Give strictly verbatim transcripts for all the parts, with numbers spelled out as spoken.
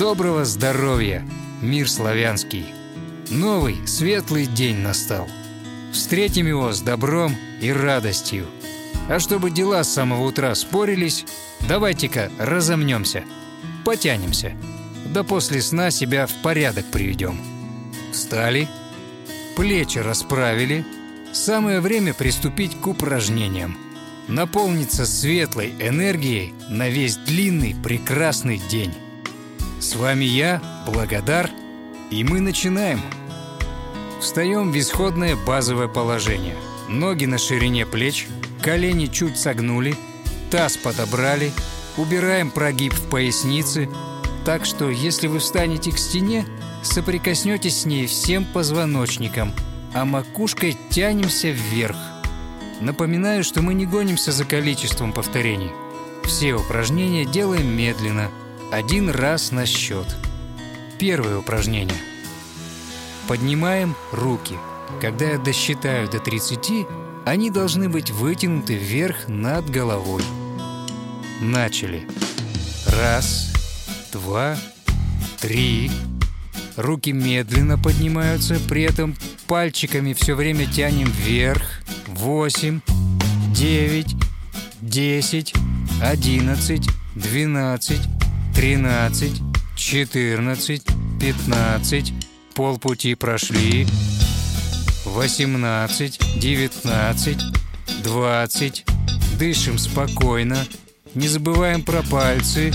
Доброго здоровья, мир славянский! Новый светлый день настал. Встретим его с добром и радостью. А чтобы дела с самого утра спорились, давайте-ка разомнемся, потянемся, да после сна себя в порядок приведем. Встали, плечи расправили. Самое время приступить к упражнениям. Наполниться светлой энергией на весь длинный прекрасный день. С вами я, Благодар, и мы начинаем. Встаем в исходное базовое положение. Ноги на ширине плеч, колени чуть согнули, таз подобрали, убираем прогиб в пояснице, так что если вы встанете к стене, соприкоснетесь с ней всем позвоночником, а макушкой тянемся вверх. Напоминаю, что мы не гонимся за количеством повторений. Все упражнения делаем медленно, один раз на счет. Первое упражнение. Поднимаем руки. Когда я досчитаю до тридцати, они должны быть вытянуты вверх над головой. Начали. Раз, два, три. Руки медленно поднимаются, при этом пальчиками все время тянем вверх. Восемь, девять, десять, одиннадцать, двенадцать, тринадцать, четырнадцать, пятнадцать. Полпути прошли. восемнадцать, девятнадцать, двадцать. Дышим спокойно. Не забываем про пальцы.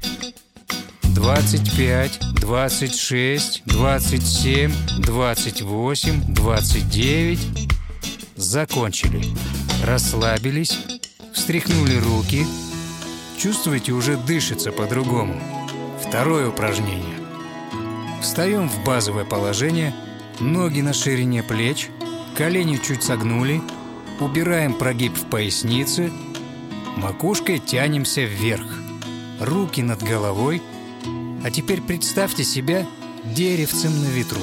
двадцать пять, двадцать шесть, двадцать семь, двадцать восемь, двадцать девять. Закончили. Расслабились. Встряхнули руки. Чувствуете, уже дышится по-другому. Второе упражнение. Встаем в базовое положение. Ноги на ширине плеч. Колени чуть согнули. Убираем прогиб в пояснице. Макушкой тянемся вверх. Руки над головой. А теперь представьте себя деревцем на ветру.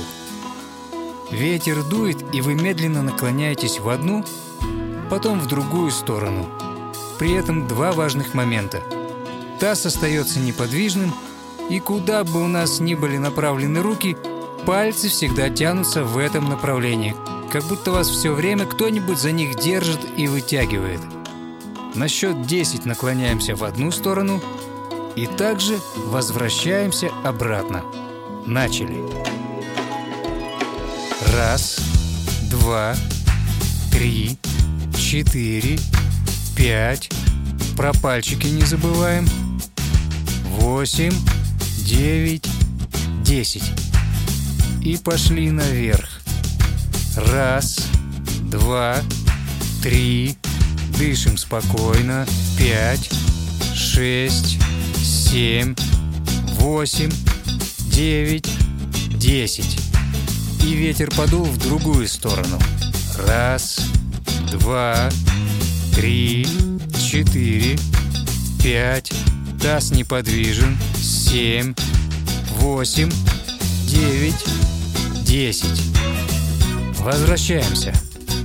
Ветер дует, и вы медленно наклоняетесь в одну, потом в другую сторону. При этом два важных момента. Таз остается неподвижным, и куда бы у нас ни были направлены руки, пальцы всегда тянутся в этом направлении, как будто вас все время кто-нибудь за них держит и вытягивает. На счет десять наклоняемся в одну сторону и также возвращаемся обратно. Начали. Раз, два, три, четыре, пять. Про пальчики не забываем. Восемь, девять, десять. И пошли наверх. Раз, два, три. Дышим спокойно. Пять, шесть, семь, восемь, девять, десять. И ветер подул в другую сторону. Раз, два, три, четыре, пять. Таз неподвижен. Семь, восемь, девять, десять. Возвращаемся.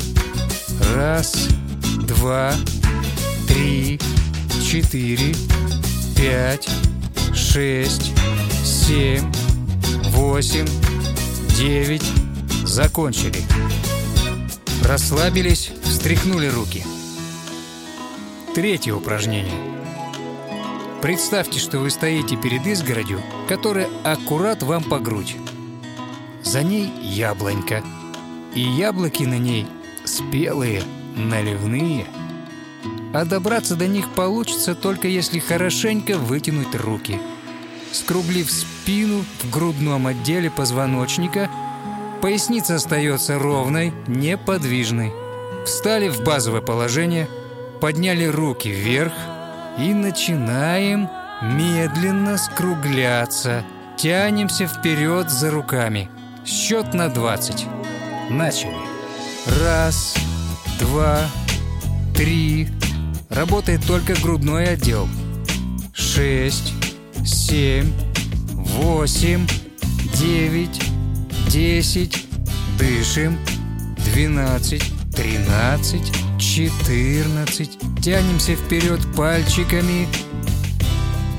Раз, два, три, четыре, пять, шесть, семь, восемь, девять. Закончили. Расслабились, встряхнули руки. Третье упражнение. Представьте, что вы стоите перед изгородью, которая аккурат вам по грудь. За ней яблонька. И яблоки на ней спелые, наливные. А добраться до них получится только если хорошенько вытянуть руки. Скруглив спину в грудном отделе позвоночника, поясница остается ровной, неподвижной. Встали в базовое положение, подняли руки вверх и начинаем медленно скругляться. Тянемся вперед за руками. Счет на двадцать. Начали. Раз, два, три. Работает только грудной отдел. Шесть, семь, восемь, девять, десять. Дышим. Двенадцать, тринадцать, четырнадцать. Тянемся вперед пальчиками.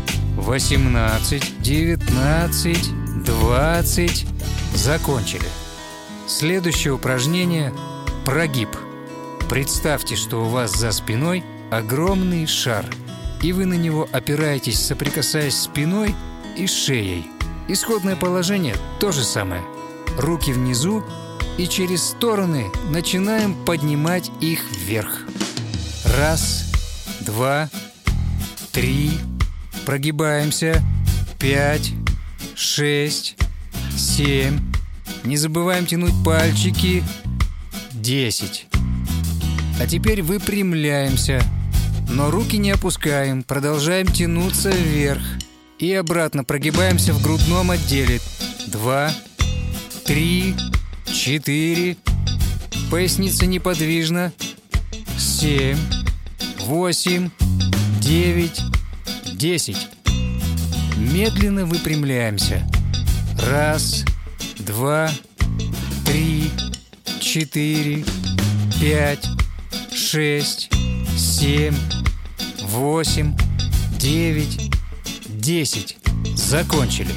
восемнадцать, девятнадцать, двадцать. Закончили. Следующее упражнение – прогиб. Представьте, что у вас за спиной огромный шар, и вы на него опираетесь, соприкасаясь спиной и шеей. Исходное положение то же самое. Руки внизу, и через стороны начинаем поднимать их вверх. Раз, два, три. Прогибаемся. Пять, шесть, семь. Не забываем тянуть пальчики. Десять. А теперь выпрямляемся. Но руки не опускаем, продолжаем тянуться вверх. И обратно прогибаемся в грудном отделе. Два, три, четыре. Поясница неподвижна. Семь, восемь, девять, десять. Медленно выпрямляемся. Раз, два, три, четыре, пять, шесть, семь, восемь, девять, десять. Закончили.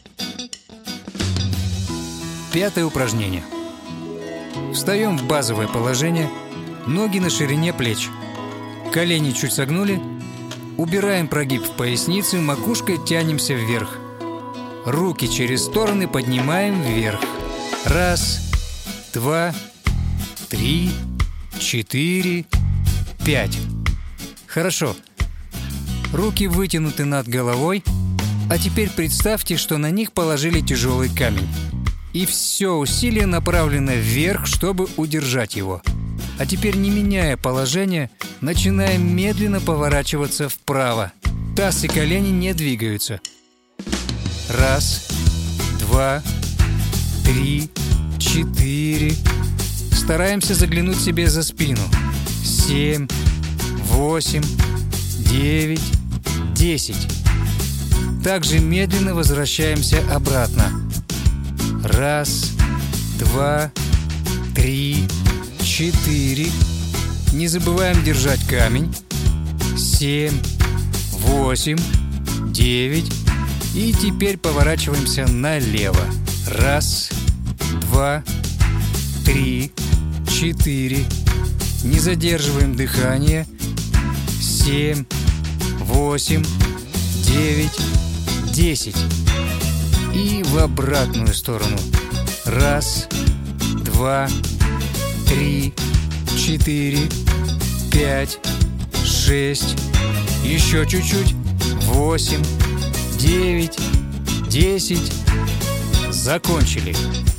Пятое упражнение. Встаем в базовое положение, ноги на ширине плеч. Колени чуть согнули. Убираем прогиб в пояснице, макушкой тянемся вверх. Руки через стороны поднимаем вверх. Раз, два, три, четыре, пять. Хорошо. Руки вытянуты над головой, а теперь представьте, что на них положили тяжелый камень. И все усилие направлено вверх, чтобы удержать его. А теперь, не меняя положение, начинаем медленно поворачиваться вправо. Таз и колени не двигаются. Раз, два, три, четыре. Стараемся заглянуть себе за спину. Семь, восемь, девять, десять. Также медленно возвращаемся обратно. Раз, два, три, четыре. Не забываем держать камень. Семь, восемь, девять. И теперь поворачиваемся налево. Раз, два, три, четыре. Не задерживаем дыхание. Семь, восемь, девять, десять. И в обратную сторону. Раз, два, три, четыре, пять, шесть. Еще чуть-чуть. Восемь, девять, десять. Закончили.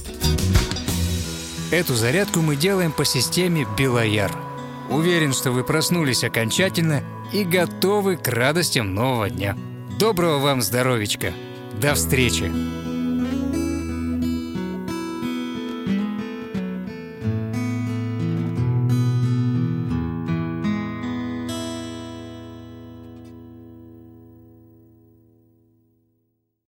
Эту зарядку мы делаем по системе Белояр. Уверен, что вы проснулись окончательно и готовы к радостям нового дня. Доброго вам здоровичка! До встречи!